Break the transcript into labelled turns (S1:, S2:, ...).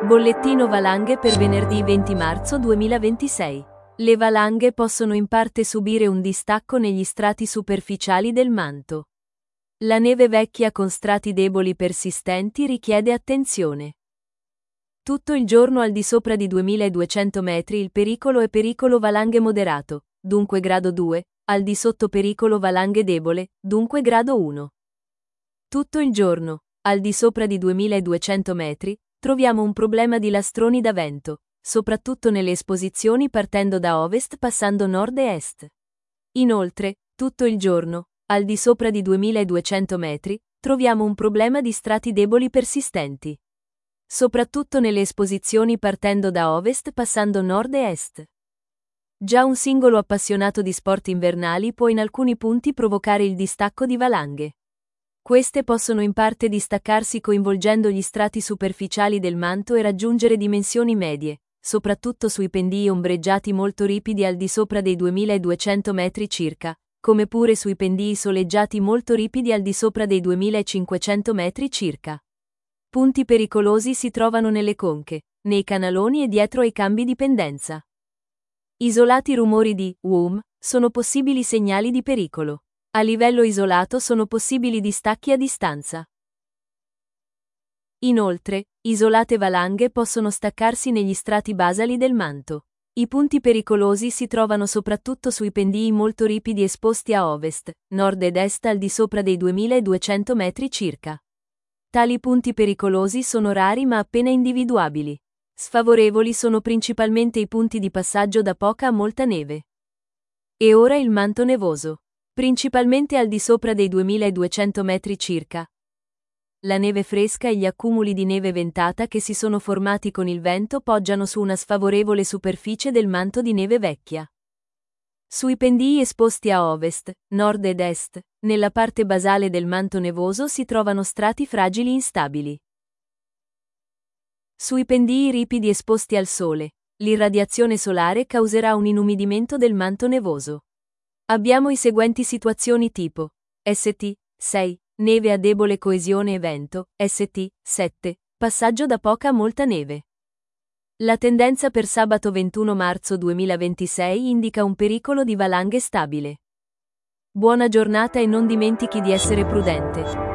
S1: Bollettino valanghe per venerdì 20 marzo 2026. Le valanghe possono in parte subire un distacco negli strati superficiali del manto. La neve vecchia con strati deboli persistenti richiede attenzione. Tutto il giorno al di sopra di 2200 metri il pericolo è pericolo valanghe moderato, dunque grado 2, al di sotto pericolo valanghe debole, dunque grado 1. Tutto il giorno, al di sopra di 2200 metri, troviamo un problema di lastroni da vento, soprattutto nelle esposizioni partendo da ovest passando nord e est. Inoltre, tutto il giorno, al di sopra di 2200 metri, troviamo un problema di strati deboli persistenti. Soprattutto nelle esposizioni partendo da ovest passando nord e est. Già un singolo appassionato di sport invernali può in alcuni punti provocare il distacco di valanghe. Queste possono in parte distaccarsi coinvolgendo gli strati superficiali del manto e raggiungere dimensioni medie, soprattutto sui pendii ombreggiati molto ripidi al di sopra dei 2200 metri circa, come pure sui pendii soleggiati molto ripidi al di sopra dei 2500 metri circa. Punti pericolosi si trovano nelle conche, nei canaloni e dietro ai cambi di pendenza. Isolati rumori di WUM sono possibili segnali di pericolo. A livello isolato sono possibili distacchi a distanza. Inoltre, isolate valanghe possono staccarsi negli strati basali del manto. I punti pericolosi si trovano soprattutto sui pendii molto ripidi esposti a ovest, nord ed est al di sopra dei 2200 metri circa. Tali punti pericolosi sono rari ma appena individuabili. Sfavorevoli sono principalmente i punti di passaggio da poca a molta neve. E ora il manto nevoso. Principalmente al di sopra dei 2200 metri circa. La neve fresca e gli accumuli di neve ventata che si sono formati con il vento poggiano su una sfavorevole superficie del manto di neve vecchia. Sui pendii esposti a ovest, nord ed est, nella parte basale del manto nevoso si trovano strati fragili instabili. Sui pendii ripidi esposti al sole, l'irradiazione solare causerà un inumidimento del manto nevoso. Abbiamo i seguenti situazioni tipo ST 6, neve a debole coesione e vento, ST 7, passaggio da poca a molta neve. La tendenza per sabato 21 marzo 2026 indica un pericolo di valanghe stabile. Buona giornata e non dimentichi di essere prudente.